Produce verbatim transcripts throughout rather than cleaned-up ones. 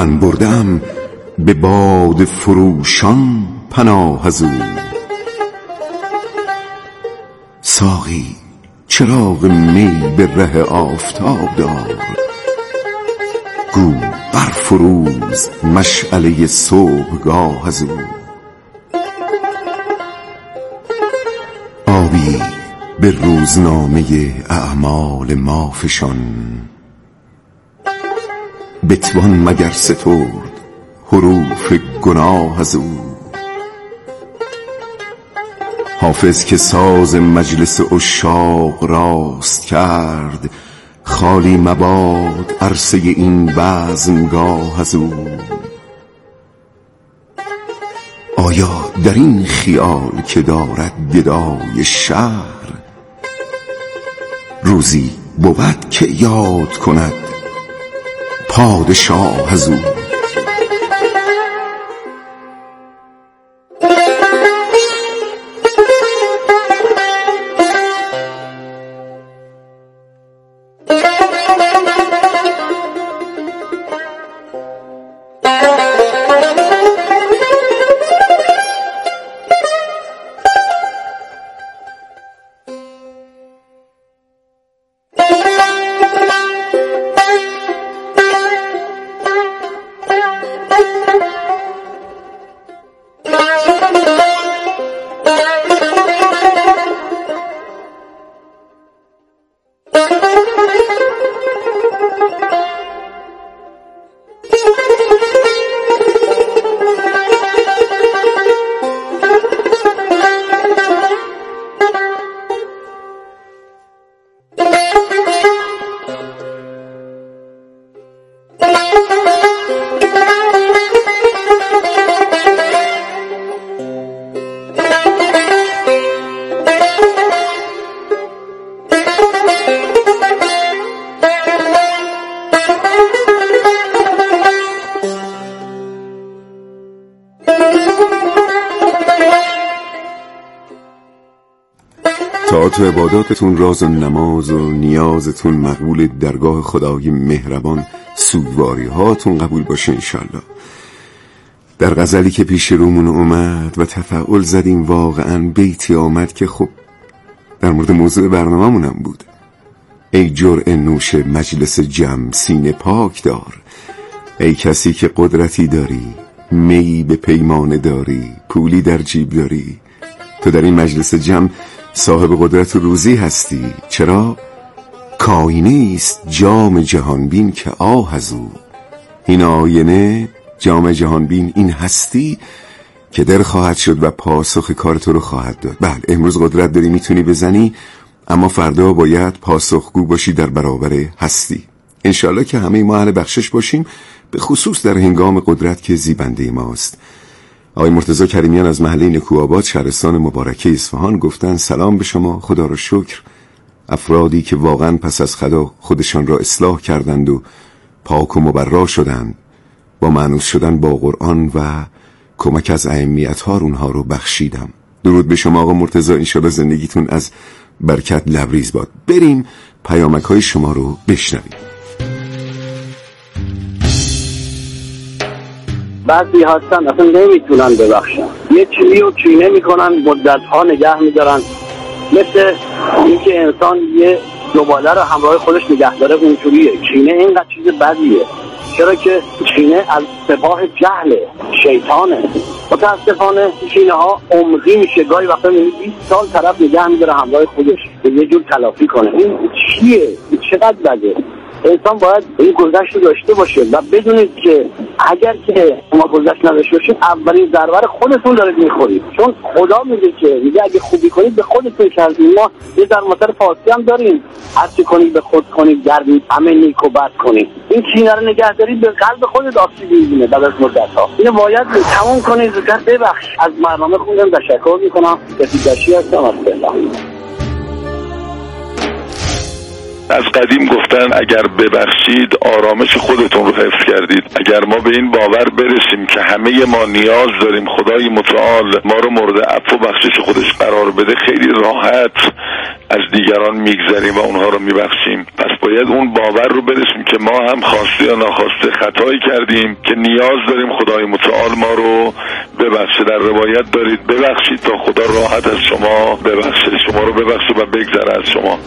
من بردم به باد فروشان پناه از او. ساقی چراغ می به ره آفتاب دار، گو برفروز مشعله صبحگاه از او. آبی به روزنامه اعمال ما فشان، بتوان مگر سترد حروف گناه از او. حافظ که ساز مجلس عشاق راست کرد، خالی مباد عرصه این بزمگاه از او. آیا در این خیال که دارد گدای شهر، روزی بود که یاد کند پادشاه از او؟ تو عباداتتون راز و نماز و نیازتون مقبول درگاه خدای مهربان، سوگواری هاتون قبول باشه انشالله. در غزلی که پیش رومون اومد و تفاعل زدیم، واقعا بیتی آمد که خب در مورد موضوع برنامه‌مونم بود. ای جرعه نوش مجلس جمع سینه پاک دار، ای کسی که قدرتی داری، می به پیمانه داری، پولی در جیب داری. تو در این مجلس جمع صاحب قدرت و روزی هستی. چرا؟ کاینه است جام جهانبین که آه از او. این آینه جام جهانبین، این هستی که در خواهد شد و پاسخ کار تو رو خواهد داد. بله امروز قدرت داری، میتونی بزنی، اما فردا باید پاسخگو باشی در برابر هستی. انشالله که همه ما اهل بخشش باشیم، به خصوص در هنگام قدرت که زیبنده ماست. آقای مرتضی کریمیان از محله نکوآباد شهرستان مبارکه اصفهان گفتن سلام به شما، خدا را شکر. افرادی که واقعا پس از خدا خودشان را اصلاح کردند و پاک و مبرا شدند، با مانوس شدن با قرآن و کمک از ائمیت ها اونها رو بخشیدم. درود به شما آقا مرتضی، انشالله زندگیتون از برکت لبریز باد. بریم پیامک های شما رو بشنویم. بعضی هستن اصلا نمیتونن ببخشن، یه چیزی رو چینه میکنن، مدت ها نگه میدارن، مثل اینکه انسان یه زباله رو همراه خودش نگه داره. اونجوریه چینه، اینقدر چیز بدیه. چرا که چینه از سپاه جهل شیطانه. متاسفانه چینه ها عمقی میشه، گاهی وقتا میبینی بیست سال طرف نگه میداره همراه خودش به یه جور تلافی کنه. این چیه؟ این چقدر بده؟ انسان باید این گذشت رو داشته باشه و بدونید که اگر که شما گذشت نداشته باشید، اولین ضربه رو خودتون دارید میخورید. چون خدا میگه که میگه اگه خوبی کنید به خودتون کردید. ما یه در مثل فارسی هم داریم، هر چی کنید به خود کنید، گردید همه نیک و بد کنید. این چیزا رو نگه دارید به قلب خودت آسیب میزنه. بعد از مدت ها اینو باید تموم کنید. زودتر ببخش. از برنامه خوندم تشکر میکنم. کسی هستم از فعلا. از قدیم گفتن اگر ببخشید آرامش خودتون رو حفظ کردید. اگر ما به این باور برسیم که همه ما نیاز داریم خدای متعال ما رو مورد عفو و بخشش خودش قرار بده، خیلی راحت از دیگران میگذریم و اونها رو میبخشیم. پس باید اون باور رو برسیم که ما هم خواسته یا ناخواسته خطایی کردیم که نیاز داریم خدای متعال ما رو ببخشه. در روایت دارید ببخشید تا خدا راحت از شما ببخشه، شما رو ببخشه و بگذره از شما.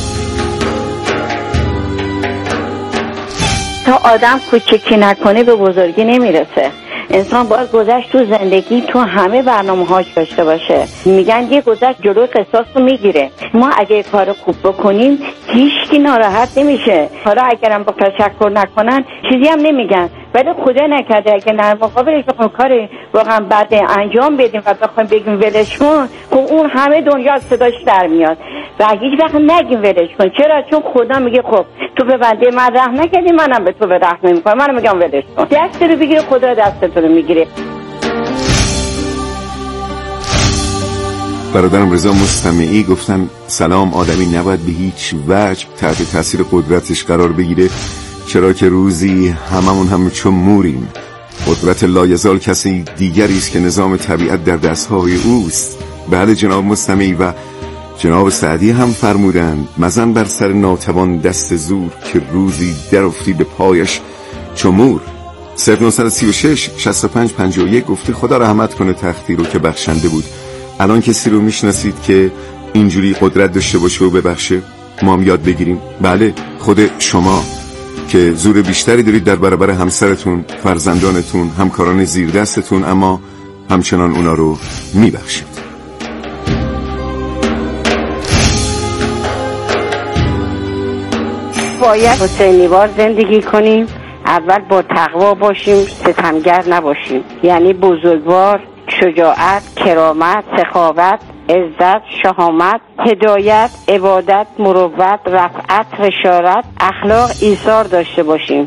تا آدم کوچکی نکنه به بزرگی نمیرسه. انسان باید گذشت تو زندگی تو همه برنامه هاش داشته باشه. میگن یه گذشت جلوی قصاص رو میگیره. ما اگه کار خوب بکنیم هیچکی ناراحت نمیشه. حالا اگرم با تشکر نکنن چیزی هم نمیگن، ولی خدا نکرده اگه در مقابلش بخوایم کار واقعا بد انجام بدیم و بخوایم بگیم ولش کن، خب اون همه دنیا صداش در میاد و هیچ وقت نگیم ولش کن. چرا؟ چون خدا میگه خب تو به بنده من رحم نکردی، منم به تو به رحم نمیکنم، منم میگم ولش کن. دست رو بگیره خدا دست رو میگیره. برادرم رضا مستمعی گفتن سلام، آدمی نباید به هیچ وجه تحت تاثیر قدرتش قرار بگیره، چرا که روزی هممون هم چون موریم. قدرت لایزال کسی دیگری است که نظام طبیعت در دستهای اوست. بله جناب مستمعی و جناب سعدی هم فرمودند مزن بر سر ناتوان دست زور که روزی در افتی به پایش چون مور. صفر نهصد و سی و شش شصت و پنج پنجاه و یک گفته خدا رحمت کنه تختی رو که بخشنده بود. الان کسی رو میشناسید که اینجوری قدرت داشته باشه و ببخشه؟ ما هم یاد بگیریم. بله خود شما که زور بیشتری دارید در برابر همسرتون، فرزندانتون، همکاران زیر دستتون، اما همچنان اونا رو میبخشید. باید حسینیوار زندگی کنیم. اول با تقوا باشیم، ستمگر نباشیم. یعنی بزرگوار، شجاعت، کرامت، سخاوت، عزت، شهامت، هدایت، عبادت، مروت، رفعت، رشارت، اخلاق، ایثار داشته باشیم.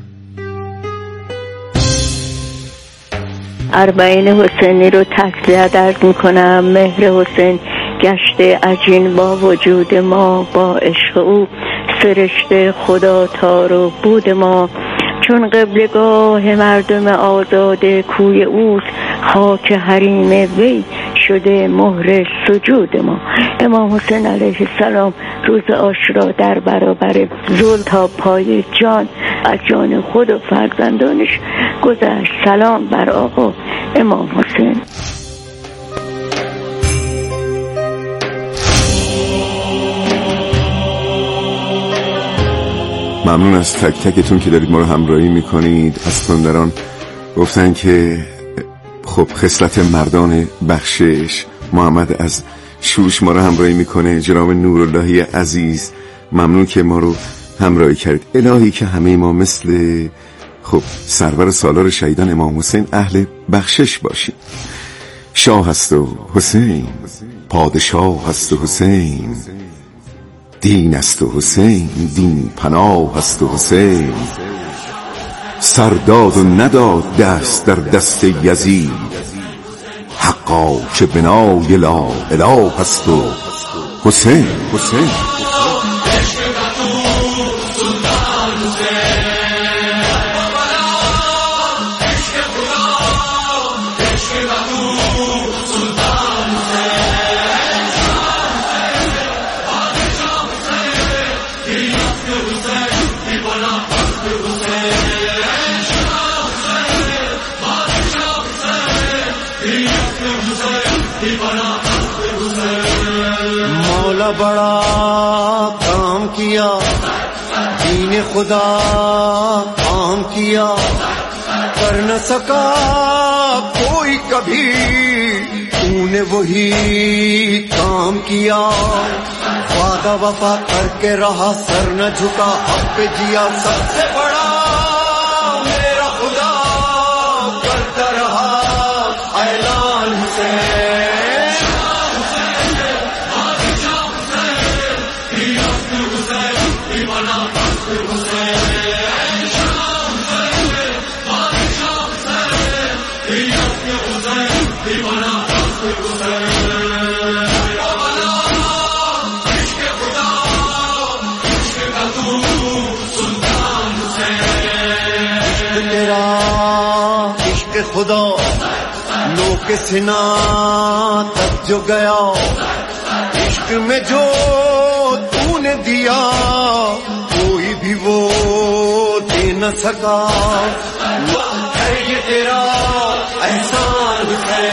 اربعین حسینی رو تسلیت عرض میکنم. مهر حسین گشته عجین با وجود ما، با عشق او سرشته خدا تار و بود ما. چون قبلگاه مردم آزاده کوی اوست، خاک حریم وی شده مهر سجود ما. امام حسین علیه السلام روز عاشورا در برابر ظلم تا پای جان از جان خود و فرزندانش گذشت. سلام بر آقا امام حسین. ممنون از تک تکتون که دارید ما رو همراهی میکنید. از تندران گفتن که خب خصلت مردان بخشش. محمد از شوش ما رو همراهی میکنه. جناب نوراللهی عزیز ممنون که ما رو همراهی کردید. الهی که همه ما مثل خب سرور سالار شهیدان امام حسین اهل بخشش باشیم. شاه هست و حسین، پادشاه هست و حسین، دین است و حسین، دین پناه است و حسین. سرداد و نداد دست در دست یزید، حقا که بنای لا اله است و حسین. حسین मौला बड़ा काम किया, दीन खुदा काम किया, कर न सका कोई कभी, तूने वही काम किया। वादा वफा करके रहा, सर न झुका, हक पे जिया, सबसे बड़ा मेरा खुदा करता रहा ऐलान हुसैन। इश्क खुदा लो के सिना तक जो गया इश्क में जो तूने दिया कोई भी वो दे न सका है ये तेरा एहसान है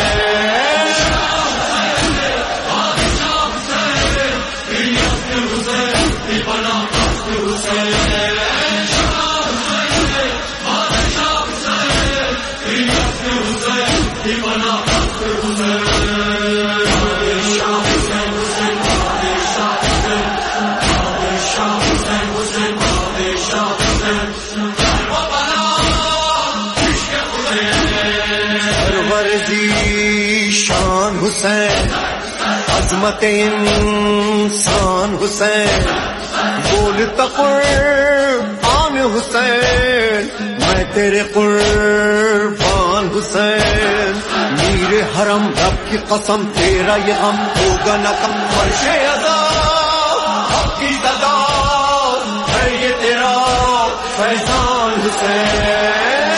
शान हुसैन अजमत इंसान हुसैन बोलता कुर्बान हुसैन मैं तेरे कुर्बान हुसैन मीरे हरम रब की कसम तेरा ये गम होगा न कम फर्शे अदा हक की सदा है ये तेरा फैजान हुसैन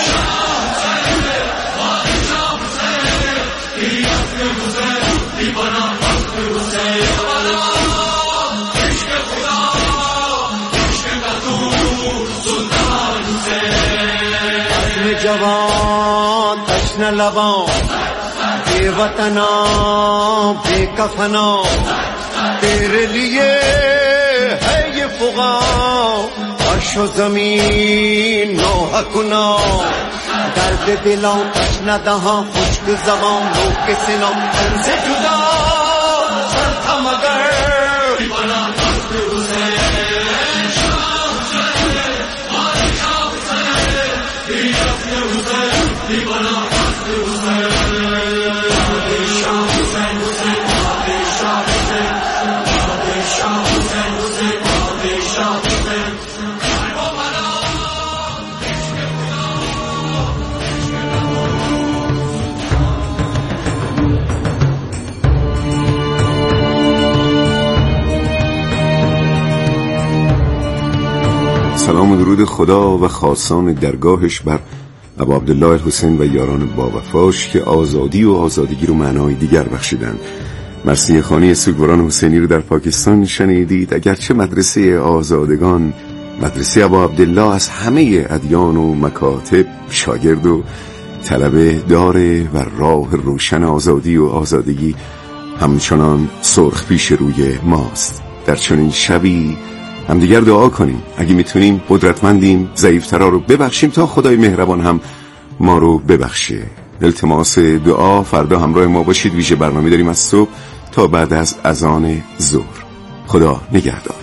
जवान तश्न लबां बेवतना बेकफना तेरे लिए है ये फुगां अर्शो जमीन नौह गुना दर्द दिलों तश्न दहां खुश्क ज़बां लोग के सिनों से जुदा था मगर سلام و درود خدا و خاصان درگاهش بر ابا عبدالله الحسین و یاران با وفاش که آزادی و آزادگی رو معنای دیگر بخشیدن. مرثیه خوانی سوگواران حسینی رو در پاکستان شنیدید. اگرچه مدرسه آزادگان، مدرسه ابا عبدالله از همه ادیان و مکاتب شاگرد و طلبه داره و راه روشن آزادی و آزادگی همچنان سرخ پیش روی ماست. در چنین شبی هم دیگر دعا کنیم، اگه میتونیم قدرتمندیم ضعیفترا رو ببخشیم تا خدای مهربان هم ما رو ببخشه. التماس دعا فردا همراه ما باشید. ویژه برنامه داریم از صبح تا بعد از اذان ظهر. خدا نگهدار.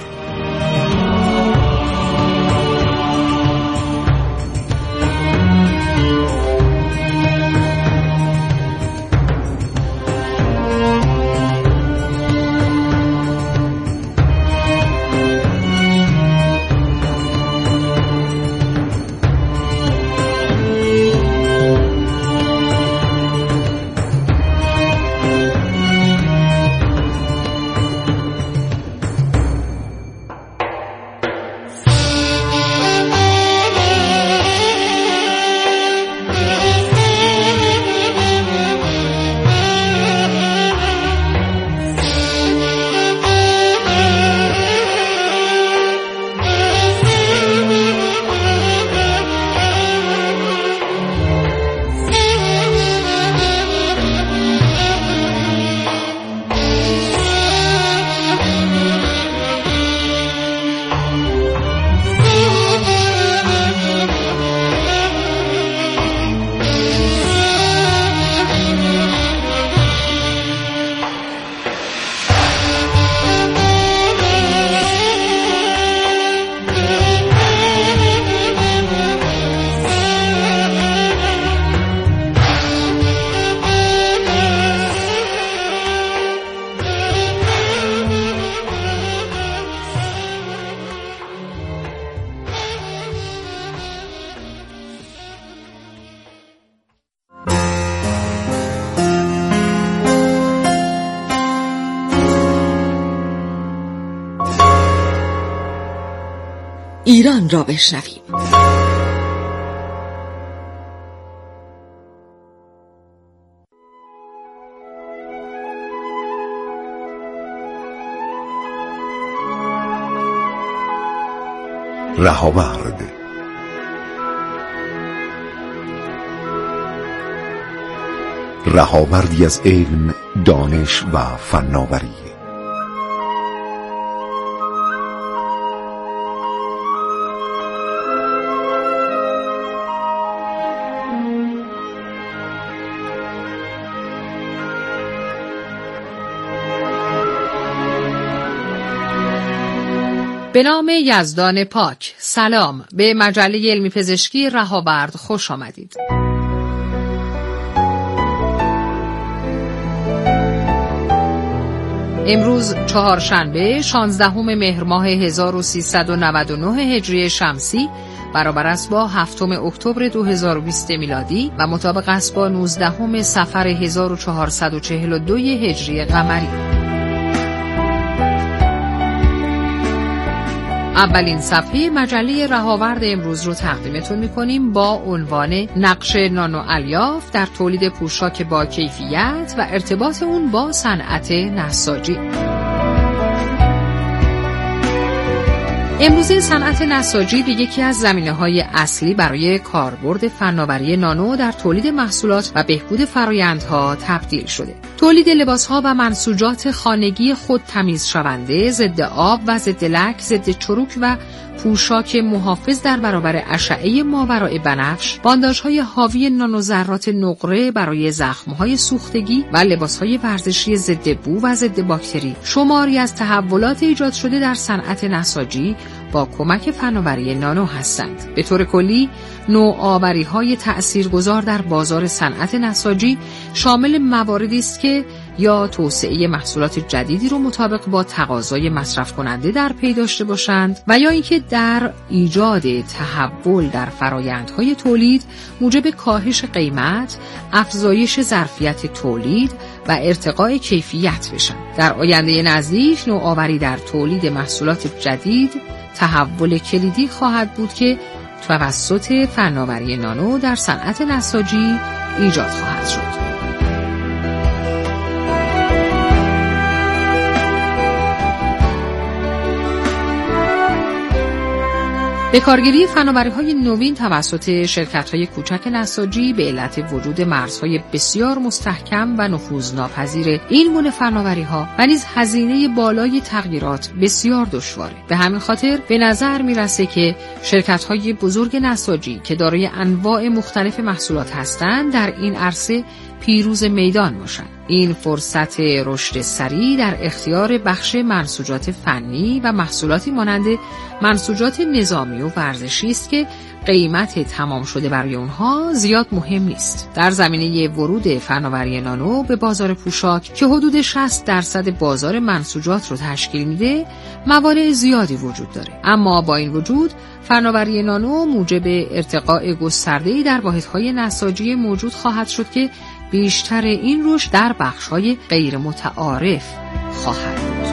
ایران را بشنویم. رهاورد. رهاوردی از علم، دانش و فناوری. به نام یزدان پاک. سلام، به مجله علمی پزشکی رهاورد خوش آمدید. امروز چهارشنبه شانزدهم مهر ماه هزار و سیصد و نود و نه هجری شمسی برابر است با هفتم اکتبر دو هزار و بیست میلادی و مطابق است با نوزدهم صفر هزار و چهارصد و چهل و دو هجری قمری. اولین صفحه مجله رهاورد امروز رو تقدیمتون می‌کنیم با عنوان نقش نانو الیاف در تولید پوشاک با کیفیت و ارتباط اون با صنعت نساجی. امروزه صنعت نساجی به یکی از زمینه‌های اصلی برای کاربرد فناوری نانو در تولید محصولات و بهبود فرآیندها تبدیل شده. تولید لباس‌ها و منسوجات خانگی خود تمیز شونده، ضد آب و ضد لک، ضد چروک و پوشاک محافظ در برابر اشعه ماورای بنفش، بانداژهای حاوی نانوذرات نقره برای زخم‌های سوختگی و لباس‌های ورزشی ضد بو و ضد باکتری شماری از تحولات ایجاد شده در صنعت نساجی با کمک فناوری نانو هستند. به طور کلی نوآوری‌های تأثیرگذار در بازار صنعت نساجی شامل مواردی است که یا توسعه محصولات جدیدی رو مطابق با تقاضای مصرف کننده در پی داشته باشند و یا اینکه در ایجاد تحول در فرآیندهای تولید موجب کاهش قیمت، افزایش ظرفیت تولید و ارتقاء کیفیت بشن. در آینده نزدیک نوآوری در تولید محصولات جدید تحول کلیدی خواهد بود که توسط فناوری نانو در صنعت نساجی ایجاد خواهد شد. به کارگیری فناوری‌های نوین توسط شرکت‌های کوچک نساجی به علت وجود مرزهای بسیار مستحکم و نفوذناپذیر این گونه فناوری‌ها و نیز هزینه بالای تغییرات بسیار دشواره. به همین خاطر به نظر میرسه که شرکت‌های بزرگ نساجی که دارای انواع مختلف محصولات هستند در این عرصه پیروز میدان باشند. این فرصت رشد سریع در اختیار بخش منسوجات فنی و محصولاتی مانند منسوجات نظامی و ورزشی است که قیمت تمام شده برای اونها زیاد مهم نیست. در زمینه ورود فناوری نانو به بازار پوشاک که حدود شصت درصد بازار منسوجات رو تشکیل میده، موانع زیادی وجود داره. اما با این وجود فناوری نانو موجب ارتقاء گسترده‌ای در واحدهای نساجی موجود خواهد شد که بیشتر این رشد در بخش‌های غیر متعارف خواهد بود.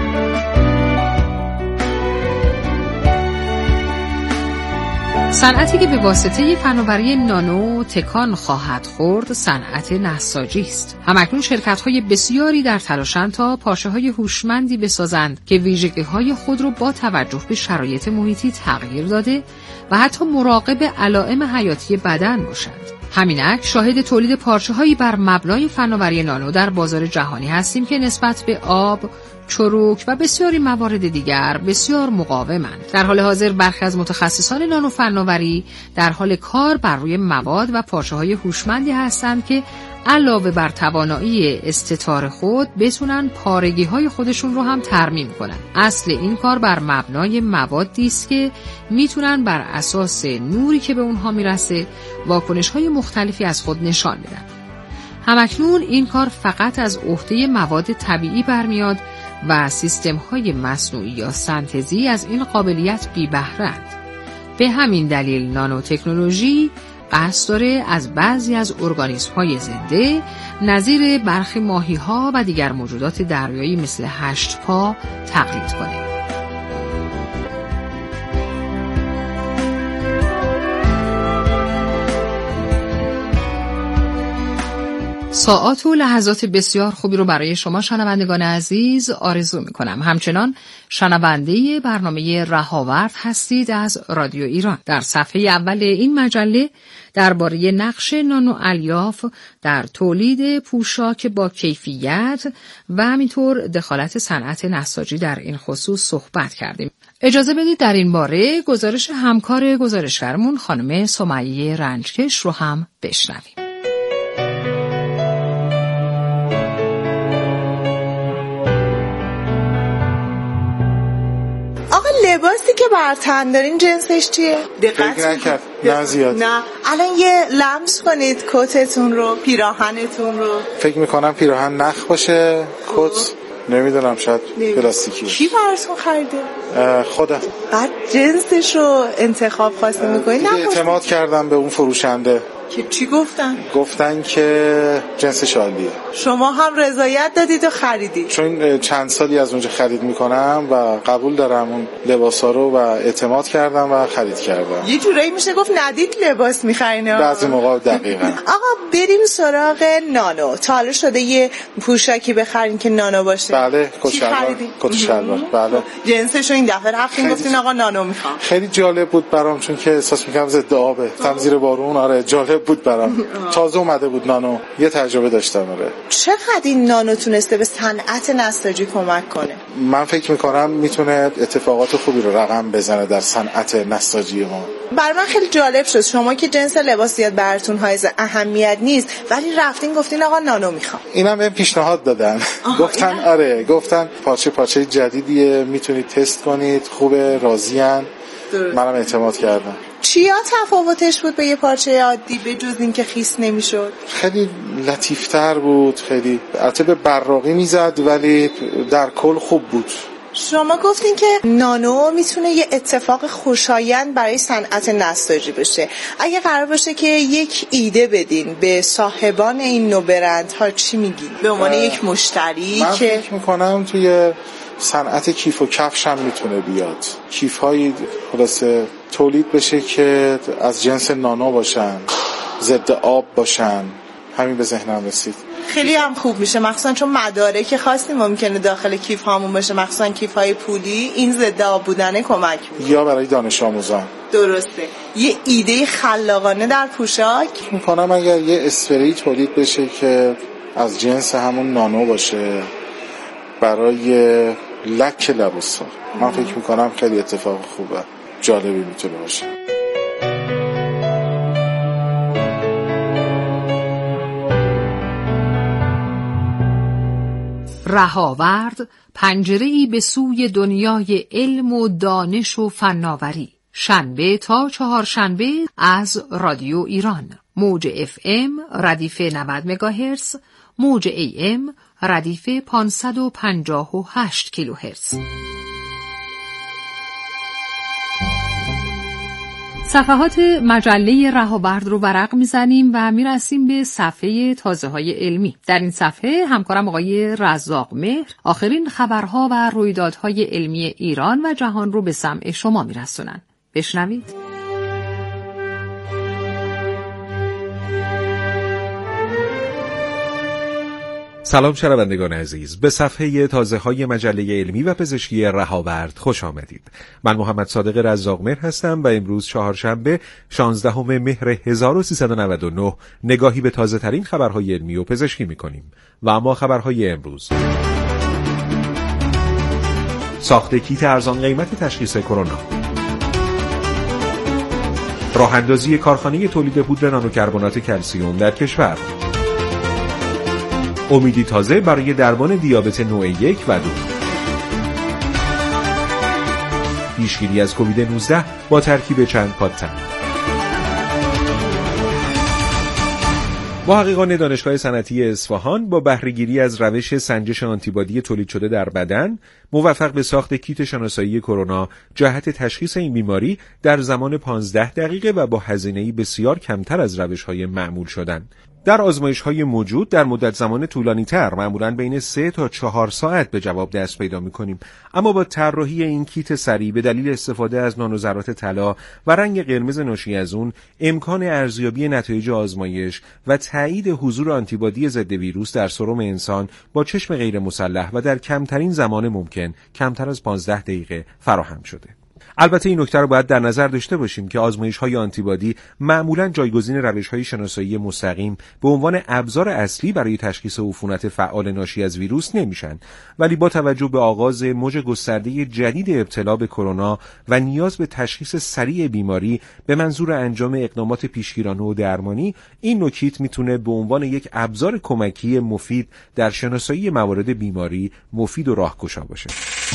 صنعتی که به واسطه فناوری نانو تکان خواهد خورد صنعت نساجی است. همکنون شرکت‌های بسیاری در تلاشند تا پارچه‌های هوشمندی بسازند که ویژگی‌های خود را با توجه به شرایط محیطی تغییر داده و حتی مراقب علائم حیاتی بدن باشند. همینک شاهد تولید پارچه‌هایی بر مبنای فناوری نانو در بازار جهانی هستیم که نسبت به آب، چروک و بسیاری موارد دیگر بسیار مقاومند. در حال حاضر برخی از متخصصان نانو فناوری در حال کار بر روی مواد و پارچه‌های هوشمندی هستند که علاوه بر توانایی استتار خود بتونن پارگی‌های خودشون رو هم ترمیم کنن. اصل این کار بر مبنای موادی است که میتونن بر اساس نوری که به اونها میرسه واکنش‌های مختلفی از خود نشان بدن. همکنون این کار فقط از عهده مواد طبیعی برمیاد و سیستم‌های مصنوعی یا سنتزی از این قابلیت بی بهره‌اند. به همین دلیل نانو تکنولوژی قصد داره از بعضی از ارگانیسم‌های زنده نظیر برخی ماهی‌ها و دیگر موجودات دریایی مثل هشت پا تقلید کنه. ساعات و لحظات بسیار خوبی رو برای شما شنوندگان عزیز آرزو می‌کنم. همچنان شنونده برنامه رهاورد هستید از رادیو ایران. در صفحه اول این مجله درباره نقش نانو الیاف در تولید پوشاک با کیفیت و همینطور دخالت صنعت نساجی در این خصوص صحبت کردیم. اجازه بدید در این باره گزارش همکار گزارشگرمون خانم سمیه رنجکش رو هم بشنویم. لباسی که بر تن دارین جنسش چیه؟ دقت نکرد. نه زیاد. نه الان یه لمس کنید کتتون رو، پیراهنتون رو. فکر میکنم پیراهن نخ باشه، کت نمیدونم شاید پلاستیکی. کی براتون خریده؟ خودم. بعد جنسش رو انتخاب خواستیم میکنید؟ نه اعتماد کردم به اون فروشنده. که چی گفتن؟ گفتن که جنسش عالیه. شما هم رضایت دادید و خریدید؟ چون چند سالی از اونجا خرید میکنم و قبول دارم اون لباسا رو و اعتماد کردم و خرید کردم. یه جورایی میشه گفت ندید لباس میخرین. بعضی موقع دقیقاً. آقا بریم سراغ نانو. تا حالا شده یه پوشاکی بخرین که نانو باشه؟ بله، کت شلوار. کت شلوار. بله. جنسش رو این دفعه رفتین گفتین آقا نانو میخوام. خیلی جالب بود برام چون که احساس میکنم ضد آبه. تم زیر بارون. آره جالب بود برام. تازه اومده بود نانو. یه تجربه داشتم. آره. چقدر این نانو تونسته به صنعت نساجی کمک کنه؟ من فکر میکنم میتونه اتفاقات خوبی رو رقم بزنه در صنعت نساجی ما. برای من خیلی جالب شد شما که جنس لباس زیاد براتون حائز اهمیت نیست ولی رفتین گفتین آقا نانو میخوام. اینم بهم پیشنهاد دادن. گفتن آره، گفتن پارچه پارچه جدیدیه، میتونید تست کنید، خوبه، راضین. منم اعتماد کردم. چیا تفاوتش بود به یه پارچه عادی به جز این که خیس نمیشد؟ خیلی لطیفتر بود، خیلی البته به براقی میزد ولی در کل خوب بود. شما گفتین که نانو میتونه یه اتفاق خوشایند برای صنعت نساجی بشه. اگه قرار باشه که یک ایده بدین به صاحبان این نوع برندها چی میگین؟ به عنوان یک مشتری من که من فکر میکنم توی صنعت کیف و کفش هم میتونه بیاد. کیف هایی خلاصه تولید بشه که از جنس نانو باشن، ضد آب باشن. همین به ذهنم رسید. خیلی هم خوب میشه مخصوصا چون مدارک خاصی ممکنه داخل کیف هامون باشه، مخصوصا کیف های پولی. این ضد آب بودنه کمک میکنه. یا برای دانش آموزان. درسته. یه ایده خلاقانه در پوشاک میکنم اگر یه اسپری تولید بشه که از جنس همون نانو باشه برای لک لباسا، من فکر میکنم خیلی اتفاق خوبه، جالبی میتونه باشه. رهاورد، پنجره‌ای به سوی دنیای علم و دانش و فناوری. شنبه تا چهارشنبه از رادیو ایران. موج اف ام ردیف نود مگاهرتز، موج ای ام ردیف پانصد و پنجاه و هشت کیلوهرتز. صفحات مجله رهاورد رو ورق میزنیم و میرسیم به صفحه تازه‌های علمی. در این صفحه همکارم آقای رزاق مهر آخرین خبرها و رویدادهای علمی ایران و جهان رو به سمع شما میرسونن. بشنوید. سلام شنوندگان عزیز، به صفحه تازه‌های مجله علمی و پزشکی رهاورد خوش آمدید. من محمد صادق رزاق مهر هستم و امروز چهارشنبه شانزدهم مهر هزار و سیصد و نود و نه نگاهی به تازه‌ترین خبرهای علمی و پزشکی می‌کنیم. و اما خبرهای امروز: ساخت کیت ارزان قیمت تشخیص کرونا، راه اندازی کارخانه تولید پودر نانوکربنات کلسیم در کشور، امیدی تازه برای درمان دیابت نوع یک و دو، پیشگیری از کووید نوزده با ترکیب چند پادتن. محققان دانشگاه صنعتی اصفهان با بهره‌گیری از روش سنجش آنتیبادی تولید شده در بدن موفق به ساخت کیت شناسایی کرونا جهت تشخیص این بیماری در زمان پانزده دقیقه و با هزینه‌ای بسیار کمتر از روش‌های معمول شدند. در آزمایش‌های موجود در مدت زمان طولانی‌تر، معمولاً بین سه تا چهار ساعت به جواب دست پیدا می‌کنیم. اما با طراحی این کیت سریع به دلیل استفاده از نانوذرات طلا و رنگ قرمز ناشی از اون، امکان ارزیابی نتایج آزمایش و تایید حضور آنتیبادی ضد ویروس در سرم انسان با چشم غیر مسلح و در کمترین زمان ممکن، کمتر از پانزده دقیقه فراهم شده. البته این نکته رو باید در نظر داشته باشیم که آزمایش‌های آنتیبادی معمولاً جایگزین روش‌های شناسایی مستقیم به عنوان ابزار اصلی برای تشخیص عفونت فعال ناشی از ویروس نمیشن، ولی با توجه به آغاز موج گسترده جدید ابتلا به کرونا و نیاز به تشخیص سریع بیماری به منظور انجام اقدامات پیشگیرانه و درمانی، این نوع کیت میتونه به عنوان یک ابزار کمکی مفید در شناسایی موارد بیماری مفید و راهگشا باشه.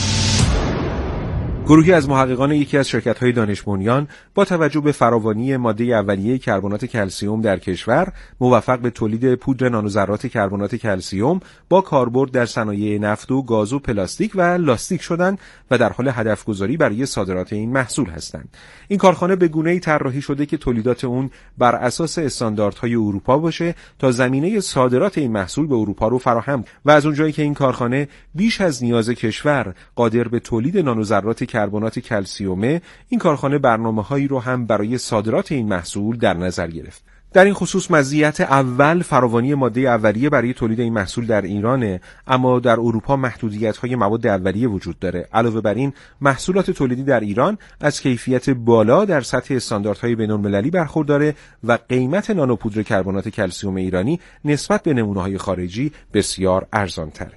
گروهی از محققان یکی از شرکت‌های دانش بنیان با توجه به فراوانی ماده اولیه کربنات کلسیم در کشور موفق به تولید پودر نانوذرات کربنات کلسیم با کاربرد در صنایع نفت و گاز و پلاستیک و لاستیک شدند و در حال هدفگذاری برای صادرات این محصول هستند. این کارخانه به گونه‌ای طراحی شده که تولیدات اون بر اساس استانداردهای اروپا باشه تا زمینه صادرات این محصول به اروپا رو فراهم و از اونجایی که این کارخانه بیش از نیاز کشور قادر به تولید نانوذرات کربنات کلسیومه، این کارخانه برنامه‌هایی رو هم برای صادرات این محصول در نظر گرفت. در این خصوص مزیت اول فراوانی ماده اولیه برای تولید این محصول در ایرانه، اما در اروپا محدودیت‌های مواد اولیه وجود داره. علاوه بر این، محصولات تولیدی در ایران از کیفیت بالا در سطح استانداردهای بین‌المللی برخورداره و قیمت نانوپودر کربنات کلسیم ایرانی نسبت به نمونه‌های خارجی بسیار ارزان‌تره.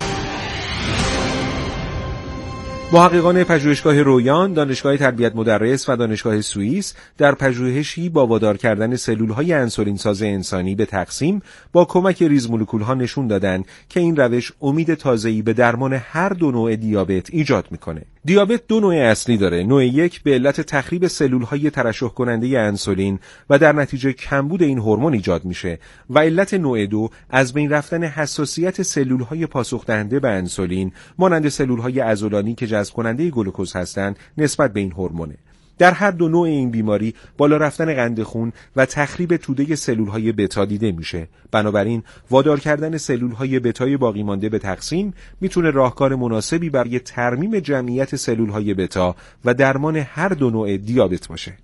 محققان پژوهشگاه رویان، دانشگاه تربیت مدرس و دانشگاه سوئیس در پژوهشی با وادار کردن سلول‌های انسولین‌ساز انسانی به تقسیم با کمک ریزمولکول‌ها نشون دادن که این روش امید تازه‌ای به درمان هر دو نوع دیابت ایجاد می‌کنه. دیابت دو نوع اصلی داره. نوع یک به علت تخریب سلول‌های ترشح کننده انسولین و در نتیجه کمبود این هورمون ایجاد میشه و علت نوع دو از بین رفتن حساسیت سلول‌های پاسخ دهنده به انسولین مانند سلول‌های عضلانی که جذب کننده گلوکوز هستند نسبت به این هورمونه. در هر دو نوع این بیماری بالا رفتن قند خون و تخریب توده سلول‌های بتا دیده میشه. بنابراین وادار کردن سلول‌های بتای باقی مانده به تقسیم میتونه راهکار مناسبی برای ترمیم جمعیت سلول‌های بتا و درمان هر دو نوع دیابت باشه.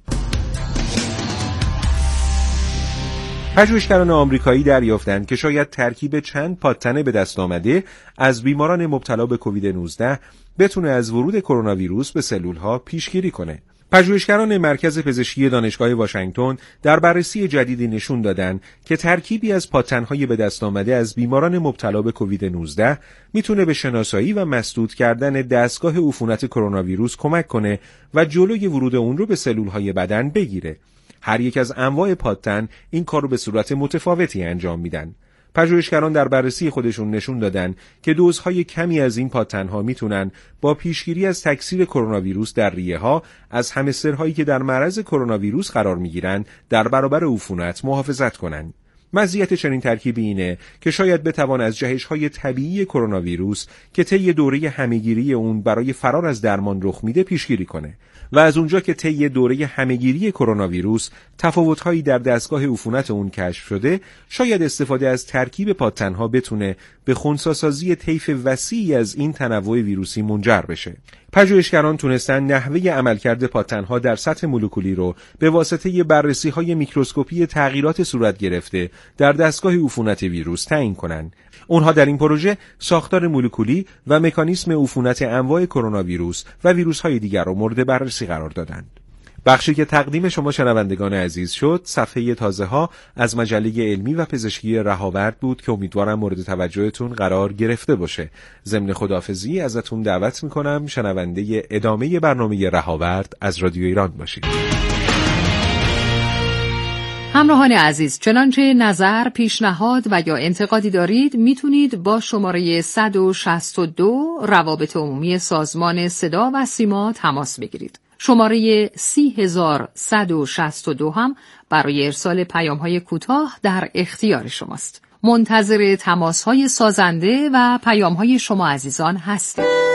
پژوهشگران آمریکایی دریافتند که شاید ترکیب چند پادتن به دست آمده از بیماران مبتلا به کووید نوزده بتونه از ورود کرونا ویروس به سلول‌ها پیشگیری کنه. پژوهشگران مرکز پزشکی دانشگاه واشنگتن در بررسی جدیدی نشون دادن که ترکیبی از پادتن‌های به دست آمده از بیماران مبتلا به کووید نوزده میتونه به شناسایی و مسدود کردن دستگاه عفونت کرونا ویروس کمک کنه و جلوی ورود اون رو به سلول‌های بدن بگیره. هر یک از انواع پادتن این کار رو به صورت متفاوتی انجام میدن. پژوهشگران در بررسی خودشون نشون دادن که دوزهای کمی از این پادتن‌ها میتونن با پیشگیری از تکثیر کرونا ویروس در ریه‌ها از همسترهایی که در معرض کرونا ویروس قرار میگیرن در برابر عفونت محافظت کنن. مزیت چنین ترکیبی اینه که شاید بتوان از جهش‌های طبیعی کرونا ویروس که طی دوره همه‌گیری اون برای فرار از درمان رخ میده پیشگیری کنه و از اونجا که طی دوره همه‌گیری کرونا ویروس تفاوت‌هایی در دستگاه عفونت اون کشف شده، شاید استفاده از ترکیب پادتن‌ها بتونه به خنثی‌سازی طیف وسیعی از این تنوع ویروسی منجر بشه. پژوهشگران تونستن نحوه عملکرد پادتن‌ها در سطح مولکولی رو به واسطه بررسی‌های میکروسکوپی تغییرات صورت گرفته در دستگاه عفونت ویروس تعیین کنن. اونها در این پروژه ساختار مولکولی و مکانیسم عفونت انواع کرونا ویروس و ویروس‌های دیگر رو مورد بررسی قرار دادند. بخشی که تقدیم شما شنوندگان عزیز شد صفحه تازه ها از مجله علمی و پزشکی رهاورد بود که امیدوارم مورد توجهتون قرار گرفته باشه. ضمن خداحافظی ازتون دعوت میکنم شنونده ادامه برنامه رهاورد از رادیو ایران باشید. همراهان عزیز، چنانچه نظر، پیشنهاد و یا انتقادی دارید میتونید با شماره صد و شصت و دو روابط عمومی سازمان صدا و سیما تماس بگیرید. شماره سی هزار صد و شصت و دو هم برای ارسال پیام‌های کوتاه در اختیار شماست. منتظر تماس‌های سازنده و پیام‌های شما عزیزان هستیم.